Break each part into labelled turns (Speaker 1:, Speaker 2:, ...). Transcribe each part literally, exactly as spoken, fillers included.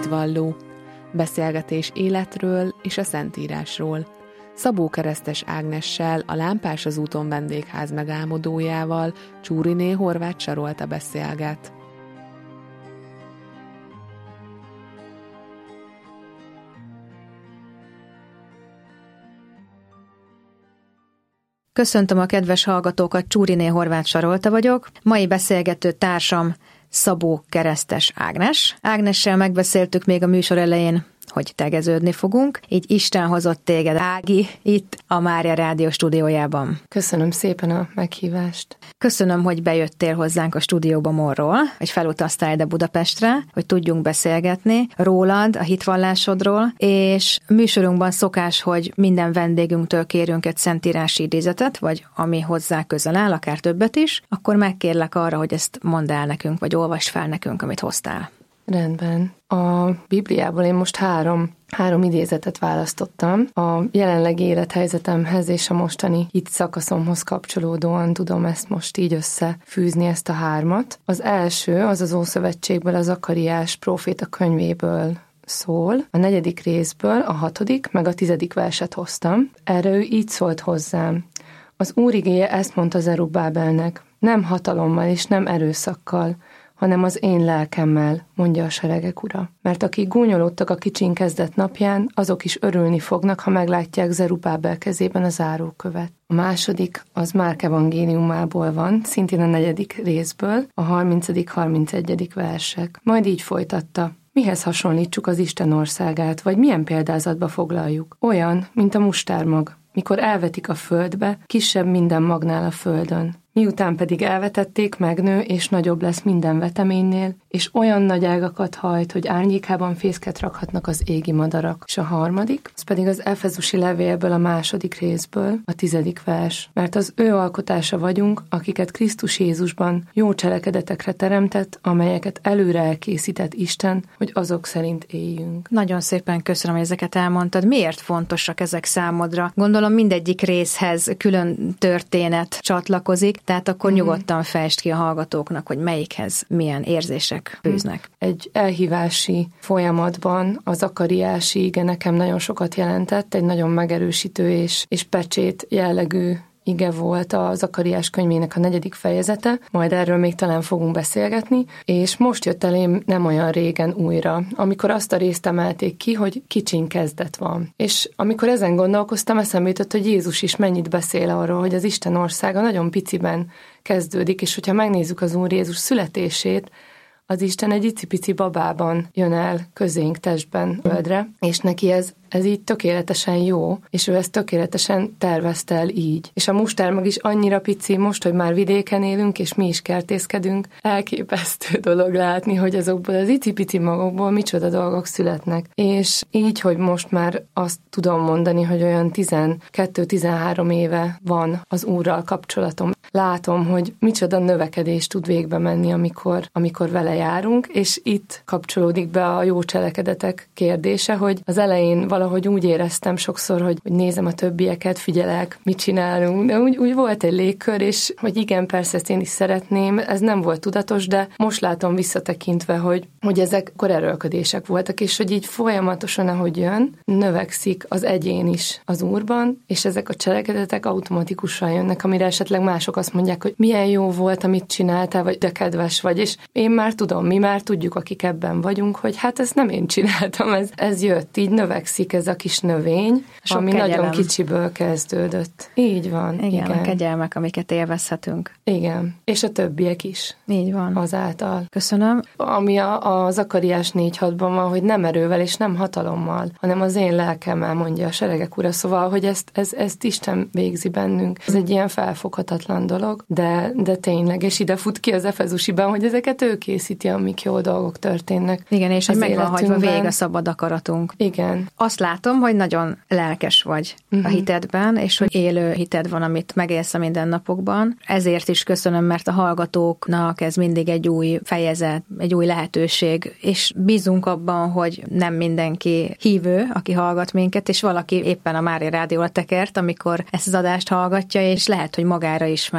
Speaker 1: hitvalló. Beszélgetés életről és a Szentírásról. Szabó Keresztes Ágnessel, a Lámpás az úton vendégház megálmodójával Csúriné Horváth Sarolta beszélget.
Speaker 2: Köszöntöm a kedves hallgatókat, Csúriné Horváth Sarolta vagyok. Mai beszélgető társam Szabó Keresztes Ágnes. Ágnessel megbeszéltük még a műsor elején, hogy tegeződni fogunk. Így Isten hozott téged, Ági, itt a Mária Rádió stúdiójában.
Speaker 3: Köszönöm szépen a meghívást.
Speaker 2: Köszönöm, hogy bejöttél hozzánk a stúdióba Morról, hogy felutaztál ide Budapestre, hogy tudjunk beszélgetni rólad, a hitvallásodról, és műsorunkban szokás, hogy minden vendégünktől kérünk egy szentírási idézetet, vagy ami hozzá közel áll, akár többet is, akkor megkérlek arra, hogy ezt mondd el nekünk, vagy olvasd fel nekünk, amit hoztál.
Speaker 3: Rendben. A Bibliából én most három, három idézetet választottam. A jelenlegi élethelyzetemhez és a mostani itt szakaszomhoz kapcsolódóan tudom ezt most így összefűzni, ezt a hármat. Az első, az az Ószövetségből, a Zakariás próféta könyvéből szól. A negyedik részből a hatodik, meg a tizedik verset hoztam. Erre ő így szólt hozzám. Az Úr igéje ezt mondta Zerubbábelnek, nem hatalommal és nem erőszakkal, hanem az én lelkemmel, mondja a seregek ura. Mert akik gúnyolódtak a kicsin kezdet napján, azok is örülni fognak, ha meglátják Zerubbábel kezében a zárókövet. A második az Márk evangéliumából van, szintén a negyedik részből, a harmincadik harmincegyedik versek. Majd így folytatta. Mihez hasonlítsuk az Isten országát, vagy milyen példázatba foglaljuk? Olyan, mint a mustármag, mikor elvetik a földbe, kisebb minden magnál a földön. Miután pedig elvetették, megnő, és nagyobb lesz minden veteménynél, és olyan nagy ágakat hajt, hogy árnyékában fészket rakhatnak az égi madarak. És a harmadik, az pedig az Efezusi levélből, a második részből, a tizedik vers. Mert az ő alkotása vagyunk, akiket Krisztus Jézusban jó cselekedetekre teremtett, amelyeket előre elkészített Isten, hogy azok szerint éljünk.
Speaker 2: Nagyon szépen köszönöm, hogy ezeket elmondtad. Miért fontosak ezek számodra? Gondolom mindegyik részhez külön történet csatlakozik, tehát akkor mm. nyugodtan fejtsd ki a hallgatóknak, hogy melyikhez milyen érzések fűznek.
Speaker 3: Egy elhívási folyamatban a zakariási ige nekem nagyon sokat jelentett, egy nagyon megerősítő és, és pecsét jellegű ige volt a Zakariás könyvének a negyedik fejezete, majd erről még talán fogunk beszélgetni, és most jött elém nem olyan régen újra, amikor azt a részt emelték ki, hogy kicsin kezdet van. És amikor ezen gondolkoztam, eszembe jutott, hogy Jézus is mennyit beszél arról, hogy az Isten országa nagyon piciben kezdődik, és hogyha megnézzük az Úr Jézus születését, az Isten egy icipici babában jön el közénk testben földre, és neki ez Ez így tökéletesen jó, és ő ezt tökéletesen tervezte el így. És a mustármag is annyira pici, most, hogy már vidéken élünk, és mi is kertészkedünk, elképesztő dolog látni, hogy azokból az icipici magokból micsoda dolgok születnek. És így, hogy most már azt tudom mondani, hogy olyan tizenkettő-tizenhárom éve van az Úrral kapcsolatom. Látom, hogy micsoda növekedés tud végbe menni, amikor, amikor vele járunk, és itt kapcsolódik be a jó cselekedetek kérdése, hogy az elején valahogy úgy éreztem sokszor, hogy, hogy nézem a többieket, figyelek, mit csinálunk, de úgy, úgy volt egy légkör, és hogy igen, persze ezt én is szeretném, ez nem volt tudatos, de most látom visszatekintve, hogy, hogy ezek akkor erőlködések voltak, és hogy így folyamatosan, ahogy jön, növekszik az egyén is az Úrban, és ezek a cselekedetek automatikusan jönnek, amire esetleg mások azt mondják, hogy milyen jó volt, amit csináltál, vagy de kedves vagy, és én már tudom, mi már tudjuk, akik ebben vagyunk, hogy hát ezt nem én csináltam, ez, ez jött, így növekszik ez a kis növény, sok ami kegyelem. Nagyon kicsiből kezdődött. Így van.
Speaker 2: Igen, igen, a kegyelmek, amiket élvezhetünk.
Speaker 3: Igen, és a többiek is.
Speaker 2: Így van.
Speaker 3: Azáltal.
Speaker 2: Köszönöm.
Speaker 3: Ami a, a Zakariás négy hatban van, hogy nem erővel és nem hatalommal, hanem az én lelkemmel, mondja a seregek ura. Szóval, hogy ezt, ez, ezt Isten végzi bennünk. Ez egy ilyen felfoghatatlan dolog, de, de tényleg, és ide fut ki az Efezusiban, hogy ezeket ő készíti, amik jó dolgok történnek.
Speaker 2: Igen, és hogy meg van hagyva végig a szabad akaratunk.
Speaker 3: Igen.
Speaker 2: Azt látom, hogy nagyon lelkes vagy uh-huh. a hitedben, és hogy élő hited van, amit megélsz a mindennapokban. Ezért is köszönöm, mert a hallgatóknak ez mindig egy új fejezet, egy új lehetőség, és bízunk abban, hogy nem mindenki hívő, aki hallgat minket, és valaki éppen a Mária Rádióra tekert, amikor ezt az adást hallgatja, és lehet, hogy magára ismer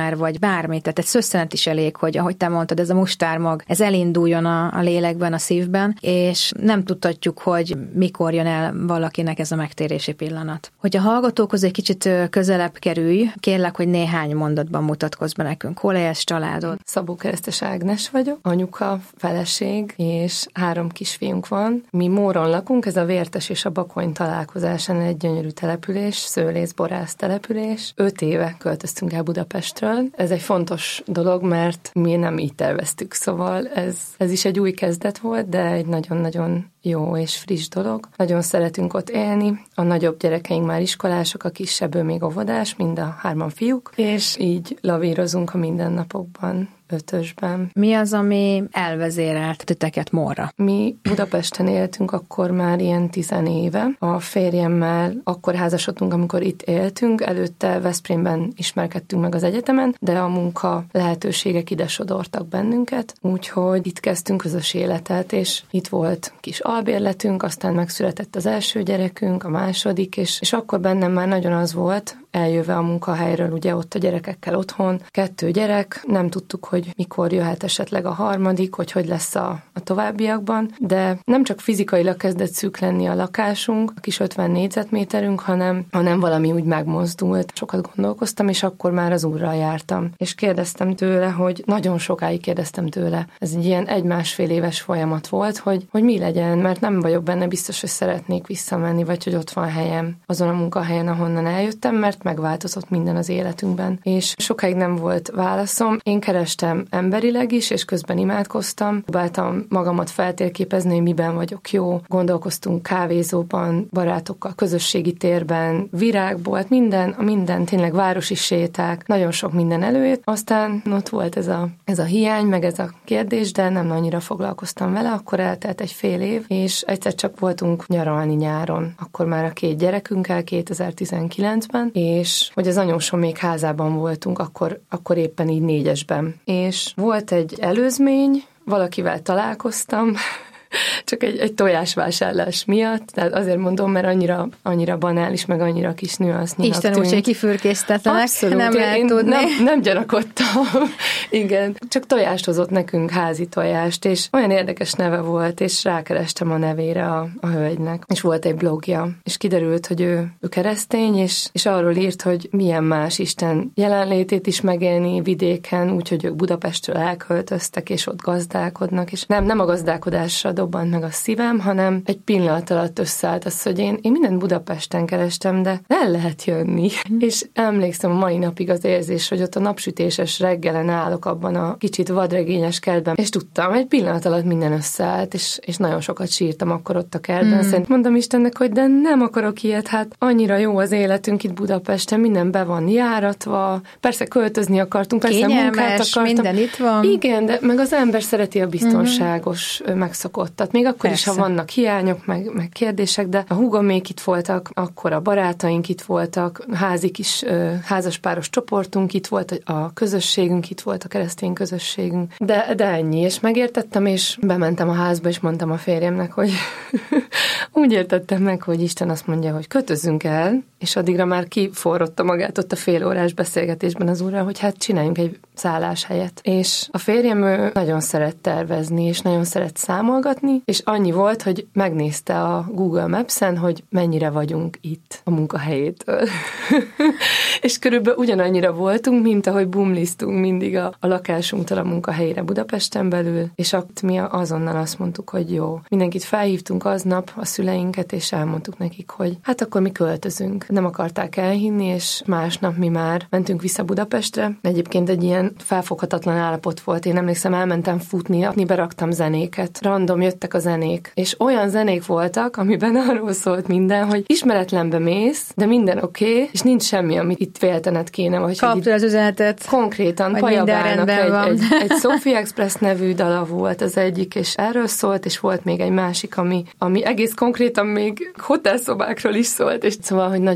Speaker 2: már, vagy bármi, tehát egy szösszenet is elég, hogy ahogy te mondtad, ez a mustármag, ez elinduljon a, a lélekben, a szívben, és nem tudhatjuk, hogy mikor jön el valakinek ez a megtérési pillanat. Hogy a hallgatókhoz egy kicsit közelebb kerülj, kérlek, hogy néhány mondatban mutatkozz be nekünk. Hol élsz, családod?
Speaker 3: Szabó Keresztes Ágnes vagyok, anyuka, feleség, és három kisfiunk van. Mi Móron lakunk, ez a Vértes és a Bakony találkozásán egy gyönyörű település, szőlészborász település. Öt éve költöztünk el Budapestről. Ez egy fontos dolog, mert mi nem így terveztük, szóval ez, ez is egy új kezdet volt, de egy nagyon-nagyon jó és friss dolog. Nagyon szeretünk ott élni. A nagyobb gyerekeink már iskolások, a kisebb ő még óvodás, mind a hárman fiúk, és így lavírozunk a mindennapokban, ötösben.
Speaker 2: Mi az, ami elvezérelt titeket Mórra?
Speaker 3: Mi Budapesten éltünk akkor már ilyen tizen éve. A férjemmel akkor házasodtunk, amikor itt éltünk. Előtte Veszprémben ismerkedtünk meg az egyetemen, de a munka lehetőségek ide sodortak bennünket, úgyhogy itt kezdtünk közös életet, és itt volt kis albérletünk, aztán megszületett az első gyerekünk, a második, és, és akkor bennem már nagyon az volt, eljöve a munkahelyről, ugye ott a gyerekekkel otthon, kettő gyerek, nem tudtuk, hogy mikor jöhet esetleg a harmadik, hogy hogy lesz a, a továbbiakban, de nem csak fizikailag kezdett szűk lenni a lakásunk, a kis ötven négyzetméterünk, hanem, hanem valami úgy megmozdult. Sokat gondolkoztam, és akkor már az Úrral jártam. És kérdeztem tőle, hogy nagyon sokáig kérdeztem tőle. Ez egy ilyen egy-másfél éves folyamat volt, hogy, hogy mi legyen, mert nem vagyok benne biztos, hogy szeretnék visszamenni, vagy hogy ott van helyem azon a munkahelyen, ahonnan eljöttem, mert megváltozott minden az életünkben. És sokáig nem volt válaszom. Én kerestem emberileg is, és közben imádkoztam. Próbáltam magamat feltérképezni, hogy miben vagyok jó. Gondolkoztunk kávézóban, barátokkal, közösségi térben, virágbolt, minden, a minden, tényleg városi séták, nagyon sok minden előjött. Aztán ott volt ez a, ez a hiány, meg ez a kérdés, de nem annyira foglalkoztam vele, akkor eltelt egy fél év, és egyszer csak voltunk nyaralni nyáron. Akkor már a két gyerekünkkel kétezer-tizenkilencben, és hogy az anyósom még házában voltunk, akkor, akkor éppen így négyesben. És volt egy előzmény, valakivel találkoztam, csak egy, egy tojásvásárlás miatt, tehát azért mondom, mert annyira, annyira banális, meg annyira kis nüansznyinak
Speaker 2: Isten úgy, hogy kifürkésztetlenek,
Speaker 3: abszolút,
Speaker 2: nem lehet
Speaker 3: én
Speaker 2: tudni.
Speaker 3: Nem, nem gyanakodtam, igen. Csak tojást hozott nekünk, házi tojást, és olyan érdekes neve volt, és rákerestem a nevére a, a hölgynek, és volt egy blogja, és kiderült, hogy ő, ő keresztény, és, és arról írt, hogy milyen más Isten jelenlétét is megélni vidéken, úgyhogy ők Budapestről elköltöztek, és ott gazdálkodnak, és nem, nem a gazdálkodásra dobbant meg a szívem, hanem egy pillanat alatt összeállt az, hogy én, én mindent Budapesten kerestem, de el lehet jönni. Mm. És emlékszem a mai napig az érzés, hogy ott a napsütéses reggelen állok abban a kicsit vadregényes kertben, és tudtam, egy pillanat alatt minden összeállt, és, és nagyon sokat sírtam akkor ott a kertben. Mm. Szerint mondom Istennek, hogy de nem akarok ilyet, hát annyira jó az életünk itt Budapesten, minden be van járatva, persze költözni akartunk, persze
Speaker 2: kényelmes,
Speaker 3: munkát akartam.
Speaker 2: Minden itt van.
Speaker 3: Igen, de meg az ember szereti a biztonságos mm. megszokottat. Még akkor persze. is, ha vannak hiányok, meg, meg kérdések, de a húgom még itt voltak, akkor a barátaink itt voltak, házi kis házaspáros csoportunk itt volt, a közösségünk itt volt, a keresztény közösségünk. De, de ennyi, és megértettem, és bementem a házba, és mondtam a férjemnek, hogy úgy értettem meg, hogy Isten azt mondja, hogy kötözzünk el, és addigra már kiforrotta magát ott a fél órás beszélgetésben az Úrral, hogy hát csináljunk egy szálláshelyet. És a férjem ő nagyon szeret tervezni, és nagyon szeret számolgatni, és annyi volt, hogy megnézte a Google Maps-en, hogy mennyire vagyunk itt a munkahelyétől. És körülbelül ugyanannyira voltunk, mint ahogy bumlisztunk mindig a, a lakásunktól a munkahelyére Budapesten belül, és ott mi azonnal azt mondtuk, hogy jó. Mindenkit felhívtunk aznap, a szüleinket, és elmondtuk nekik, hogy hát akkor mi költözünk. Nem akarták elhinni, és másnap mi már mentünk vissza Budapestre. Egyébként egy ilyen felfoghatatlan állapot volt. Én emlékszem, elmentem futni, beraktam zenéket. Random jöttek a zenék. És olyan zenék voltak, amiben arról szólt minden, hogy ismeretlenbe mész, de minden oké, okay, és nincs semmi, amit itt féltened kéne. Vagy
Speaker 2: kaptad az üzenetet.
Speaker 3: Konkrétan Pajabának egy, egy, egy Sophie Express nevű dala volt az egyik, és erről szólt, és volt még egy másik, ami, ami egész konkrétan még hotelszobákról is szólt, és szóval, hogy nagyon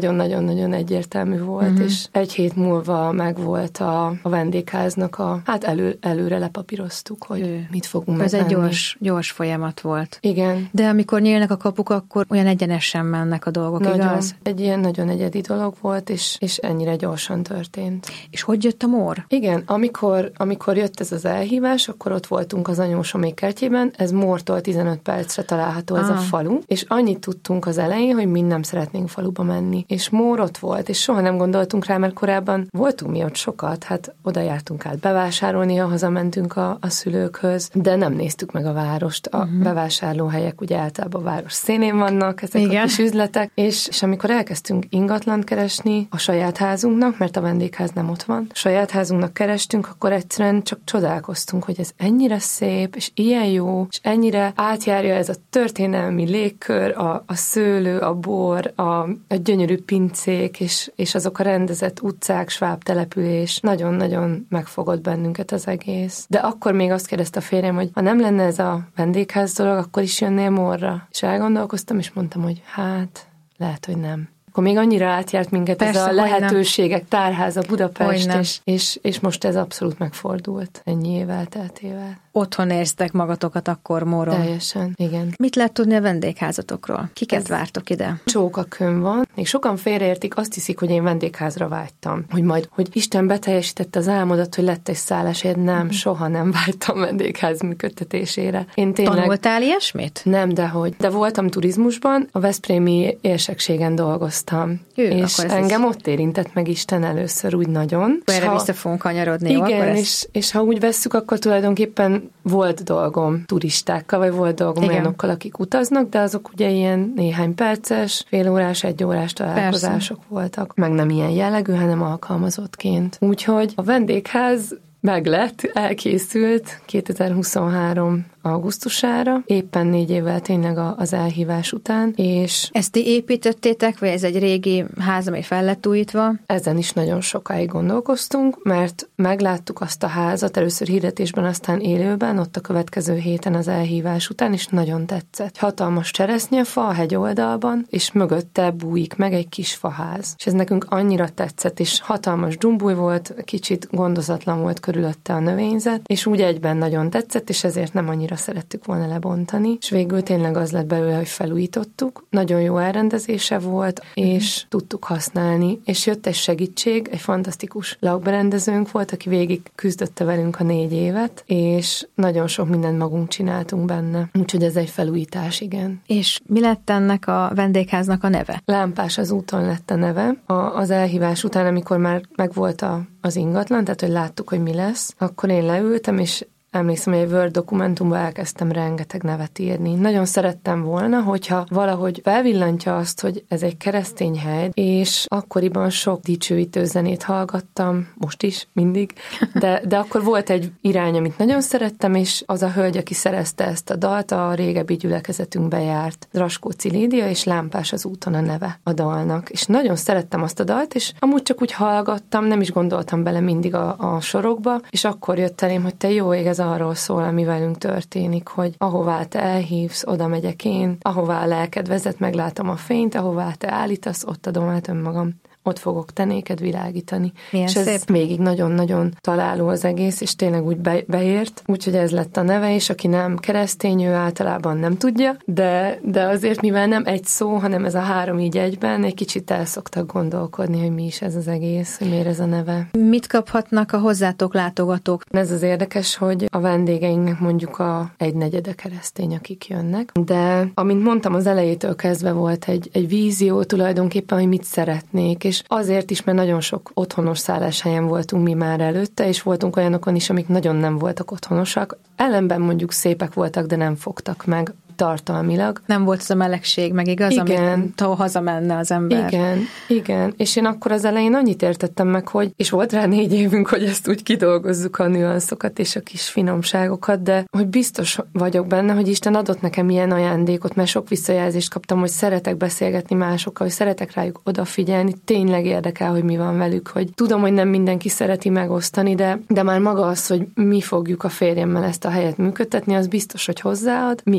Speaker 3: nagyon-nagyon-nagyon egyértelmű volt, uh-huh. és egy hét múlva megvolt a, a vendégháznak a, hát elő, előre lepapíroztuk, hogy ő. mit fogunk
Speaker 2: Ez
Speaker 3: megvenni.
Speaker 2: egy gyors, gyors folyamat volt.
Speaker 3: Igen.
Speaker 2: De amikor nyílnak a kapuk, akkor olyan egyenesen mennek a dolgok,
Speaker 3: nagyon,
Speaker 2: igaz?
Speaker 3: Egy ilyen nagyon egyedi dolog volt, és, és ennyire gyorsan történt.
Speaker 2: És hogy jött a mór?
Speaker 3: Igen, amikor, amikor jött ez az elhívás, akkor ott voltunk az anyósomék kertjében, ez Mórtól tizenöt percre található ez ah. a falu, és annyit tudtunk az elején, hogy mind nem szeretnénk faluba menni. És Mór ott volt, és soha nem gondoltunk rá, mert korábban voltunk mi ott sokat, hát oda jártunk át bevásárolni, ha hazamentünk a, a szülőkhöz, de nem néztük meg a várost. A uh-huh. bevásárlóhelyek ugye általában a város szénén vannak, ezek Igen. a kis üzletek, és, és amikor elkezdtünk ingatlant keresni a saját házunknak, mert a vendégház nem ott van, a saját házunknak kerestünk, akkor egyszerűen csak csodálkoztunk, hogy ez ennyire szép, és ilyen jó, és ennyire átjárja ez a történelmi légkör, a, a szőlő, a bor, a, a gyönyörű pincék, és, és azok a rendezett utcák, sváb település. Nagyon-nagyon megfogott bennünket az egész. De akkor még azt kérdezte a férjem, hogy ha nem lenne ez a vendégház dolog, akkor is jönnél Mórra. És elgondolkoztam, és mondtam, hogy hát, lehet, hogy nem. Akkor még annyira átjárt minket Persze, ez a lehetőségek tárháza Budapest, és, és, és most ez abszolút megfordult ennyi év elteltével.
Speaker 2: Otthon érztek magatokat akkor Móron.
Speaker 3: Teljesen, igen.
Speaker 2: Mit lehet tudni a vendégházatokról? Kiket ez vártok ide?
Speaker 3: Csókakön van. Még sokan félreértik, azt hiszik, hogy én vendégházra vágytam. Hogy majd, hogy Isten beteljesítette az álmodat, hogy lett egy szálláshelyed. Nem, mm. soha nem vágytam vendégház működtetésére. Én tényleg...
Speaker 2: Tanultál ilyesmit?
Speaker 3: Nem, dehogy. De voltam turizmusban, a veszprémi érsekségen dolgoztam. Ő, és engem is... ott érintett meg Isten először úgy nagyon.
Speaker 2: Erre ha... vissza fogunk kanyarodni.
Speaker 3: Igen,
Speaker 2: jó,
Speaker 3: és, ezt... és ha úgy vesszük, akkor tulajdonképpen volt dolgom turistákkal, vagy volt dolgom Igen. olyanokkal, akik utaznak, de azok ugye ilyen néhány perces, fél órás, egy órás találkozások Persze. voltak. Meg nem ilyen jellegű, hanem alkalmazottként. Úgyhogy a vendégház meglett, elkészült kétezer-huszonhárom augusztusára, éppen négy évvel tényleg az elhívás után, és...
Speaker 2: Ezt ti építettétek, vagy ez egy régi ház, ami fel lett újítva?
Speaker 3: Ezen is nagyon sokáig gondolkoztunk, mert megláttuk azt a házat, először hirdetésben, aztán élőben, ott a következő héten az elhívás után, és nagyon tetszett. Hatalmas cseresznyefa a hegyoldalban, és mögötte bújik meg egy kis faház. És ez nekünk annyira tetszett, és hatalmas dzsumbúj volt, kicsit gondozatlan volt körülötte a növényzet, és úgy egyben nagyon tetszett, és ezért nem annyira szerettük volna lebontani, és végül tényleg az lett belőle, hogy felújítottuk. Nagyon jó elrendezése volt, és mm. tudtuk használni, és jött egy segítség, egy fantasztikus lakberendezőnk volt, aki végig küzdötte velünk a négy évet, és nagyon sok mindent magunk csináltunk benne. Úgyhogy ez egy felújítás, igen.
Speaker 2: És mi lett ennek a vendégháznak a neve?
Speaker 3: Lámpás az úton lett a neve. A, az elhívás után, amikor már megvolt a, az ingatlan, tehát hogy láttuk, hogy mi lesz, akkor én leültem, és emlékszem, hogy egy Word dokumentumban elkezdtem rengeteg nevet írni. Nagyon szerettem volna, hogyha valahogy felvillantja azt, hogy ez egy keresztény hely, és akkoriban sok dicsőítő zenét hallgattam, most is, mindig, de, de akkor volt egy irány, amit nagyon szerettem, és az a hölgy, aki szerezte ezt a dalt, a régebbi gyülekezetünkbe járt. Raskóczi Lídia, és Lámpás az úton a neve a dalnak. És nagyon szerettem azt a dalt, és amúgy csak úgy hallgattam, nem is gondoltam bele mindig a, a sorokba, és akkor jött elém, hogy te jó ég, ez arról szól, ami velünk történik, hogy ahová te elhívsz, oda megyek én, ahová a lelked vezet, meglátom a fényt, ahová te állítasz, ott adom át önmagam. Ott fogok te néked világítani.
Speaker 2: Milyen
Speaker 3: és ez
Speaker 2: szép.
Speaker 3: Végig nagyon-nagyon találó az egész, és tényleg úgy be, beért. Úgyhogy ez lett a neve, és aki nem keresztény, ő általában nem tudja, de, de azért, mivel nem egy szó, hanem ez a három így egyben, egy kicsit el szoktak gondolkodni, hogy mi is ez az egész, hogy miért ez a neve.
Speaker 2: Mit kaphatnak a hozzátok látogatók?
Speaker 3: Ez az érdekes, hogy a vendégeinknek mondjuk a egynegyede keresztény, akik jönnek, de amint mondtam, az elejétől kezdve volt egy, egy vízió tulajdonképpen, hogy mit szeretnék, és azért is, mert nagyon sok otthonos szálláshelyen voltunk mi már előtte, és voltunk olyanokon is, amik nagyon nem voltak otthonosak. Ellenben mondjuk szépek voltak, de nem fogtak meg tartalmilag.
Speaker 2: Nem volt az a melegség, meg igaz,
Speaker 3: igen.
Speaker 2: amit hazamenne az ember.
Speaker 3: Igen, igen. És én akkor az elején annyit értettem meg, hogy, és volt rá négy évünk, hogy ezt úgy kidolgozzuk, a nüanszokat és a kis finomságokat, de hogy biztos vagyok benne, hogy Isten adott nekem ilyen ajándékot, mert sok visszajelzést kaptam, hogy szeretek beszélgetni másokkal, hogy szeretek rájuk odafigyelni, tényleg érdekel, hogy mi van velük, hogy tudom, hogy nem mindenki szereti megosztani, de, de már maga az, hogy mi fogjuk a férjemmel ezt a helyet működtetni, az biztos, hogy hozzáad. Mi keresztény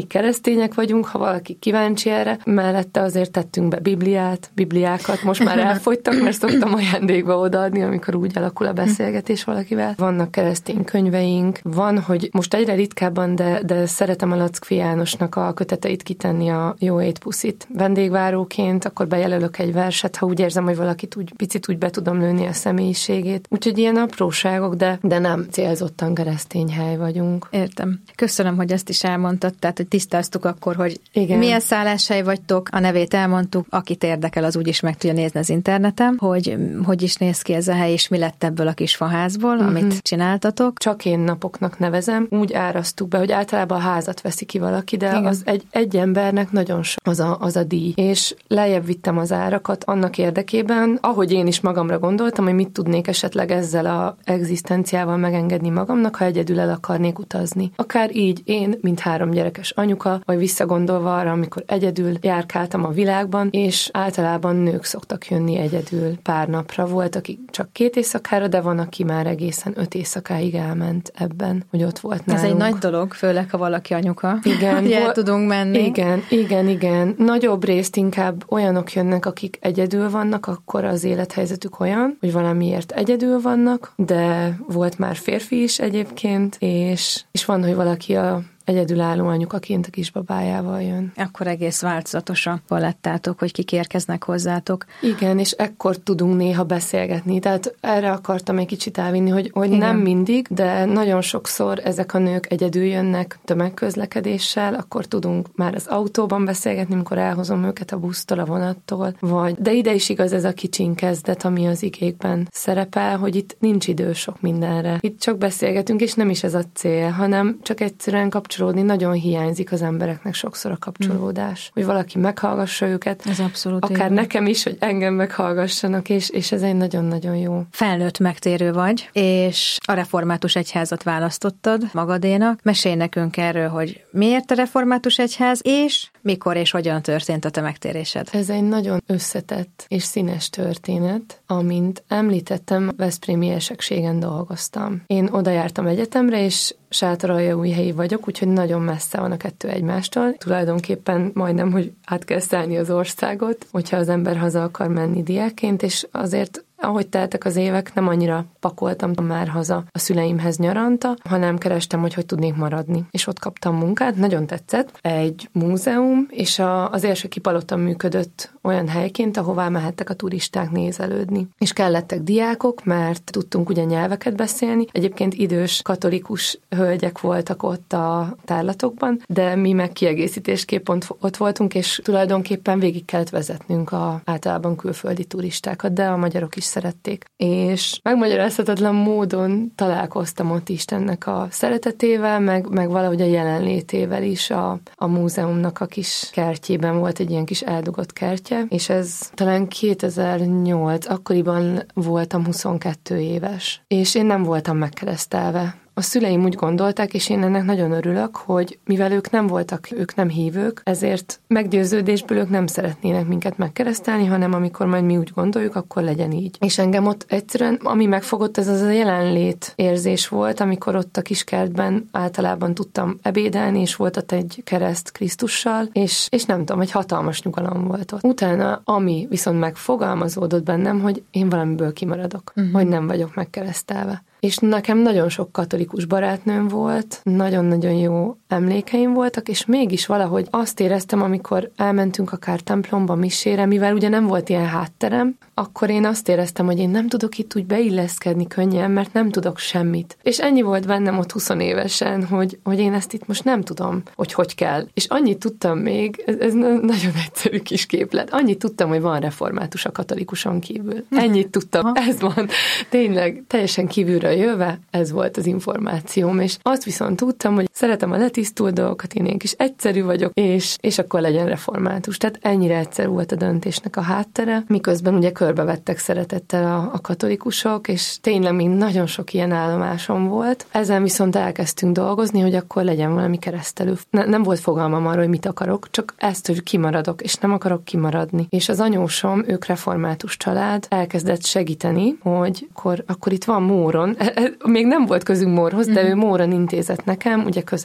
Speaker 3: keresztények vagyunk, ha valaki kíváncsi erre. Mellette azért tettünk be Bibliát, Bibliákat, most már elfogytak, mert szoktam ajándékba odaadni, amikor úgy alakul a beszélgetés valakivel. Vannak keresztény könyveink, van, hogy most egyre ritkábban, de, de szeretem a Lackfi Jánosnak a köteteit kitenni, a Jó ét puszit. Vendégváróként, akkor bejelölök egy verset, ha úgy érzem, hogy valakit úgy picit úgy be tudom lőni a személyiségét. Úgyhogy ilyen apróságok, de, de nem célzottan keresztény hely vagyunk.
Speaker 2: Értem. Köszönöm, hogy ezt is elmondtad, tehát hogy tisztáztuk akkor, hogy igen. Milyen szálláshely vagytok, a nevét elmondtuk, akit érdekel, az úgyis meg tudja nézni az interneten, hogy hogy is néz ki ez a hely, és mi lett ebből a kis faházból, uh-huh. amit csináltatok.
Speaker 3: Csak én napoknak nevezem, úgy árasztuk be, hogy általában a házat veszi ki valaki, de igen. az egy, egy embernek nagyon sok az a, az a díj. És lejjebb vittem az árakat annak érdekében, ahogy én is magamra gondoltam, hogy mit tudnék esetleg ezzel a egzisztenciával megengedni magamnak, ha egyedül el akarnék utazni. Akár így én, mint három gyerekes anyuka, vagy visszagondolva arra, amikor egyedül járkáltam a világban, és általában nők szoktak jönni egyedül pár napra. Volt, aki csak két éjszakára, de van, aki már egészen öt éjszakáig elment ebben, hogy ott volt nálunk.
Speaker 2: Ez egy nagy dolog, főleg, ha valaki anyuka.
Speaker 3: Igen.
Speaker 2: hogy el tudunk menni.
Speaker 3: Igen, igen, igen. Nagyobb részt inkább olyanok jönnek, akik egyedül vannak, akkor az élethelyzetük olyan, hogy valamiért egyedül vannak, de volt már férfi is egyébként, és, és van, hogy valaki a egyedülálló anyukaként a kisbabájával jön.
Speaker 2: Akkor egész változatosan láttátok, hogy kik érkeznek hozzátok.
Speaker 3: Igen, és ekkor tudunk néha beszélgetni. Tehát erre akartam egy kicsit elvinni, hogy, hogy nem mindig, de nagyon sokszor ezek a nők egyedül jönnek tömegközlekedéssel, akkor tudunk már az autóban beszélgetni, amikor elhozom őket a busztól, a vonattól, vagy. De ide is igaz ez a kicsin kezdet, ami az igékben szerepel, hogy itt nincs idő sok mindenre. Itt csak beszélgetünk, és nem is ez a cél, hanem csak egyszerűen kapcsolatban nagyon hiányzik az embereknek sokszor a kapcsolódás. Mm. Hogy valaki meghallgassa őket.
Speaker 2: Ez abszolút
Speaker 3: akár
Speaker 2: jó.
Speaker 3: Nekem is, hogy engem meghallgassanak, és, és ez egy nagyon-nagyon jó.
Speaker 2: Felnőtt megtérő vagy, és a református egyházat választottad magadénak. Mesélj nekünk erről, hogy miért a református egyház, és mikor és hogyan történt a te megtérésed.
Speaker 3: Ez egy nagyon összetett és színes történet, amint említettem, veszprémi érsekségen dolgoztam. Én oda jártam egyetemre, és Sátoraljaújhelyi vagyok, úgyhogy nagyon messze van a kettő egymástól. Tulajdonképpen majdnem, hogy át kell szállni az országot, hogyha az ember haza akar menni diákként, és azért ahogy teltek az évek, nem annyira pakoltam már haza a szüleimhez nyaranta, hanem kerestem, hogy hogy tudnék maradni. És ott kaptam munkát, nagyon tetszett. Egy múzeum, és a, az Érseki Palota működött olyan helyként, ahová mehettek a turisták nézelődni. És kellettek diákok, mert tudtunk ugye nyelveket beszélni. Egyébként idős katolikus hölgyek voltak ott a tárlatokban, de mi meg kiegészítésképp ott voltunk, és tulajdonképpen végig kellett vezetnünk a általában külföldi turistákat, de a magyarok is szerették. És megmagyarázhatatlan módon találkoztam ott Istennek a szeretetével, meg, meg valahogy a jelenlétével is a, a múzeumnak a kis kertjében volt egy ilyen kis eldugott kertje, és ez talán kétezer-nyolc, akkoriban voltam huszonkettő éves, és én nem voltam megkeresztelve. A szüleim úgy gondolták, és én ennek nagyon örülök, hogy mivel ők nem voltak, ők nem hívők, ezért meggyőződésből ők nem szeretnének minket megkeresztelni, hanem amikor majd mi úgy gondoljuk, akkor legyen így. És engem ott egyszerűen, ami megfogott, ez az a jelenlét érzés volt, amikor ott a kiskertben általában tudtam ebédelni, és volt ott egy kereszt Krisztussal, és, és nem tudom, egy hatalmas nyugalom volt ott. Utána, ami viszont megfogalmazódott bennem, hogy én valamiből kimaradok, uh-huh. hogy nem vagyok megkeresztelve. És nekem nagyon sok katolikus barátnőm volt, nagyon-nagyon jó emlékeim voltak, és mégis valahogy azt éreztem, amikor elmentünk akár templomba, misére, mivel ugye nem volt ilyen hátterem, akkor én azt éreztem, hogy én nem tudok itt úgy beilleszkedni könnyen, mert nem tudok semmit. És ennyi volt bennem ott huszonévesen, hogy, hogy én ezt itt most nem tudom, hogy hogy kell. És annyit tudtam még, ez, ez nagyon egyszerű kis képlet, annyit tudtam, hogy van református a katolikuson kívül. Ennyit tudtam, ez van. Tényleg, teljesen kívülről jöve, ez volt az információm, és azt viszont tudtam, hogy szeretem a letisztult dolgokat, én ilyen kis egyszerű vagyok, és, és akkor legyen református. Tehát ennyire egyszerű volt a döntésnek a háttere, miközben ugye körbevettek szeretettel a, a katolikusok, és tényleg még nagyon sok ilyen állomásom volt. Ezen viszont elkezdtünk dolgozni, hogy akkor legyen valami keresztelő. Ne, nem volt fogalmam arról, hogy mit akarok, csak ezt, hogy kimaradok, és nem akarok kimaradni. És az anyósom, ők református család, elkezdett segíteni, hogy akkor, akkor itt van Móron, még nem volt közünk Mórhoz, de ő Móron intézett nekem, ugye közel volt a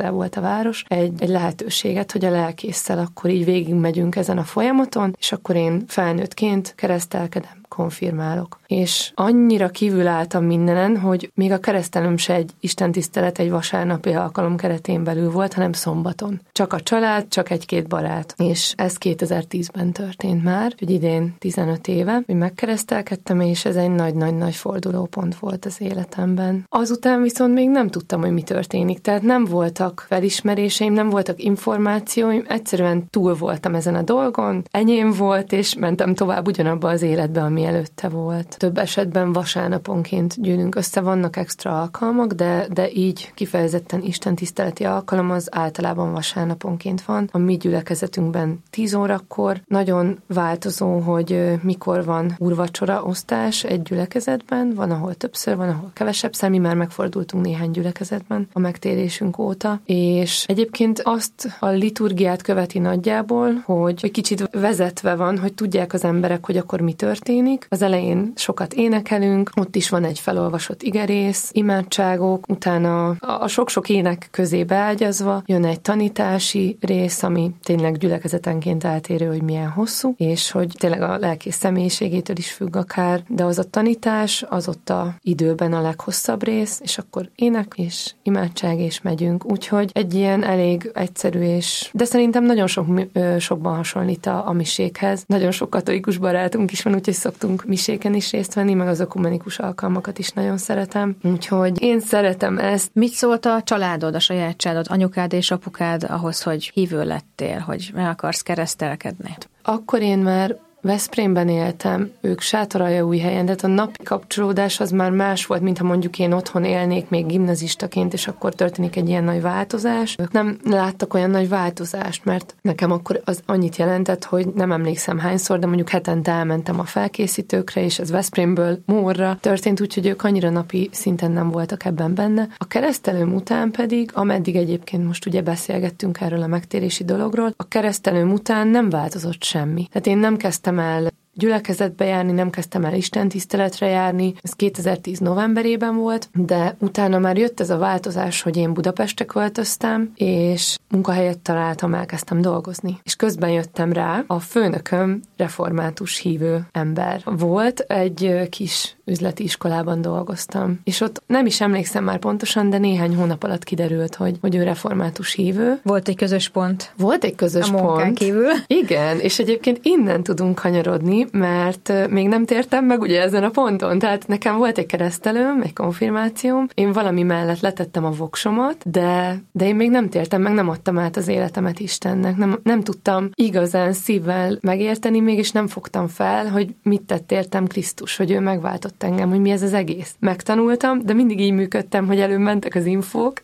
Speaker 3: város, egy, egy lehetőséget, hogy a lelkésszel akkor így végigmegyünk ezen a folyamaton, és akkor én felnőttként keresztelkedem, konfirmálok. És annyira kívül álltam mindenen, hogy még a keresztelőm se egy istentisztelet, egy vasárnapi alkalom keretén belül volt, hanem szombaton. Csak a család, csak egy-két barát. És ez kétezer-tízben történt már, hogy idén tizenöt éve, hogy megkeresztelkedtem, és ez egy nagy-nagy-nagy fordulópont volt az életemben. Azután viszont még nem tudtam, hogy mi történik, tehát nem voltak felismeréseim, nem voltak információim, egyszerűen túl voltam ezen a dolgon, enyém volt, és mentem tovább ugyanabba az életbe, ami előtte volt. Több esetben vasárnaponként gyűlünk össze, vannak extra alkalmak, de, de így kifejezetten istentiszteleti alkalom az általában vasárnaponként van. A mi gyülekezetünkben tíz órakor. Nagyon változó, hogy mikor van úrvacsora osztás egy gyülekezetben, van, ahol többször, van, ahol kevesebbszer, mi már megfordultunk néhány gyülekezetben a megtérésünk óta, és egyébként azt a liturgiát követi nagyjából, hogy, hogy kicsit vezetve van, hogy tudják az emberek, hogy akkor mi történik. Az elején sokat énekelünk, ott is van egy felolvasott igerész, imádságok, utána a sok-sok ének közé beágyazva jön egy tanítási rész, ami tényleg gyülekezetenként eltérő, hogy milyen hosszú, és hogy tényleg a lelkész személyiségétől is függ akár, de az a tanítás, az ott a időben a leghosszabb rész, és akkor ének és imádság, és megyünk. Úgyhogy egy ilyen elég egyszerű, és de szerintem nagyon sok, sokban hasonlít a, a miséghez. Nagyon sok katolikus barátunk is van, úgyhogy szoktunk miséken is részt venni, meg az ökumenikus alkalmakat is nagyon szeretem. Úgyhogy én szeretem ezt.
Speaker 2: Mit szólt a családod, a saját családod, anyukád és apukád ahhoz, hogy hívő lettél, hogy meg akarsz keresztelkedni?
Speaker 3: Akkor én már Veszprémben éltem, ők Sátoraljaújhelyen, de a napi kapcsolódás az már más volt, mint ha mondjuk én otthon élnék még gimnazistaként, és akkor történik egy ilyen nagy változás. Ők nem láttak olyan nagy változást, mert nekem akkor az annyit jelentett, hogy nem emlékszem hányszor, de mondjuk hetente elmentem a felkészítőkre, és ez Veszprémből Mórra történt, úgyhogy ők annyira napi szinten nem voltak ebben benne. A keresztelőm után pedig, ameddig egyébként most ugye beszélgettünk erről a megtérési dologról, a keresztelőm után nem változott semmi. Tehát én nem kezdtem el gyülekezetbe járni, nem kezdtem el istentiszteletre járni, ez kétezer-tíz novemberében volt, de utána már jött ez a változás, hogy én Budapestre költöztem, és munkahelyet találtam, elkezdtem dolgozni. És közben jöttem rá, a főnököm református hívő ember volt, egy kis üzleti iskolában dolgoztam. És ott nem is emlékszem már pontosan, de néhány hónap alatt kiderült, hogy, hogy ő református hívő.
Speaker 2: Volt egy közös pont.
Speaker 3: Volt egy közös
Speaker 2: a
Speaker 3: pont.
Speaker 2: Kívül.
Speaker 3: Igen, és egyébként innen tudunk kanyarodni, mert még nem tértem meg ugye ezen a ponton. Tehát nekem volt egy keresztelőm, egy konfirmációm, én valami mellett letettem a voksomat, de, de én még nem tértem meg, nem adtam át az életemet Istennek. Nem, nem tudtam igazán szívvel megérteni, mégis nem fogtam fel, hogy mit tett értem Krisztus, hogy ő megváltott engem, hogy mi ez az egész. Megtanultam, de mindig így működtem, hogy előbb mentek az infók,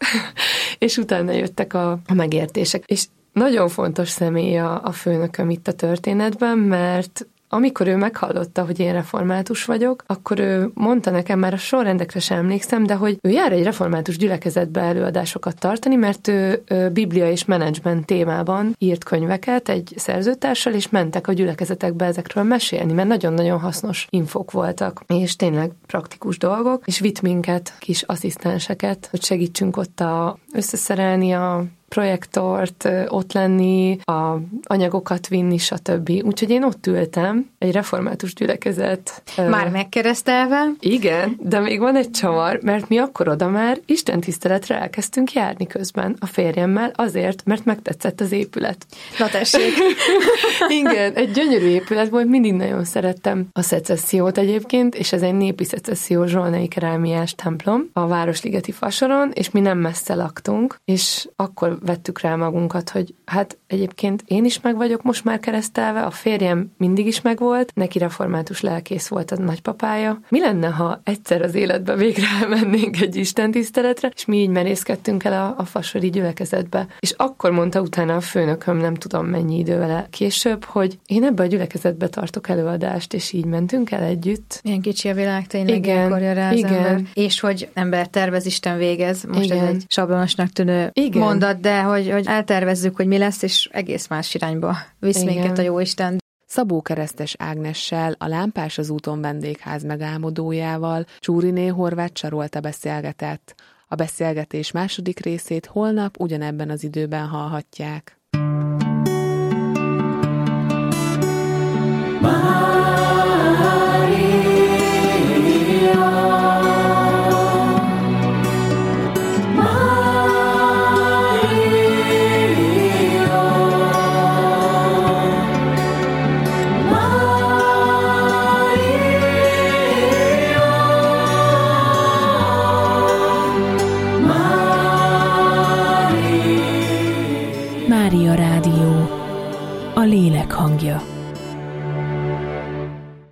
Speaker 3: és utána jöttek a, a megértések. És nagyon fontos személy a, a főnököm itt a történetben, mert amikor ő meghallotta, hogy én református vagyok, akkor ő mondta nekem, már a sorrendekre sem emlékszem, de hogy ő jár egy református gyülekezetbe előadásokat tartani, mert ő, ő biblia és menedzsment témában írt könyveket egy szerzőtársal, és mentek a gyülekezetekbe ezekről mesélni, mert nagyon-nagyon hasznos infok voltak, és tényleg praktikus dolgok, és vitt minket, kis asszisztenseket, hogy segítsünk ott a, összeszerelni a projektort, ott lenni, a anyagokat vinni, stb. Úgyhogy én ott ültem, egy református gyülekezet.
Speaker 2: Már megkeresztelve?
Speaker 3: Igen, de még van egy csavar, mert mi akkor oda már istentiszteletre elkezdtünk járni közben a férjemmel, azért, mert megtetszett az épület.
Speaker 2: Na tessék!
Speaker 3: Igen, egy gyönyörű épület volt, mindig nagyon szerettem a szecessziót egyébként, és ez egy népi szecesszió zsolnai kerámiás templom a Városligeti Fasoron, és mi nem messze laktunk, és akkor vettük rá magunkat, hogy hát egyébként én is meg vagyok most már keresztelve, a férjem mindig is megvolt, neki református lelkész volt a nagypapája. Mi lenne, ha egyszer az életben végre elmennénk egy istentiszteletre, és mi így merészkedtünk el a, a fasori gyülekezetbe. És akkor mondta utána a főnököm, nem tudom mennyi idővel később, hogy én ebbe a gyülekezetbe tartok előadást, és így mentünk el együtt.
Speaker 2: Milyen kicsi a világ, tényleg
Speaker 3: igen,
Speaker 2: ilyenkor rá az
Speaker 3: igen.
Speaker 2: ember. És hogy ember tervez, Isten végez. Most
Speaker 3: igen.
Speaker 2: ez egy sablonosnak tűnő igen. mondat, de hogy, hogy eltervezzük, hogy mi lesz, és egész más irányba visz igen. minket a Jóisten.
Speaker 1: Szabó Keresztes Ágnessel, a Lámpás az úton vendégház megálmodójával Csúriné Horváth Csarolta beszélgetett. A beszélgetés második részét holnap ugyanebben az időben hallhatják.
Speaker 4: Mária Rádió, a lélek hangja.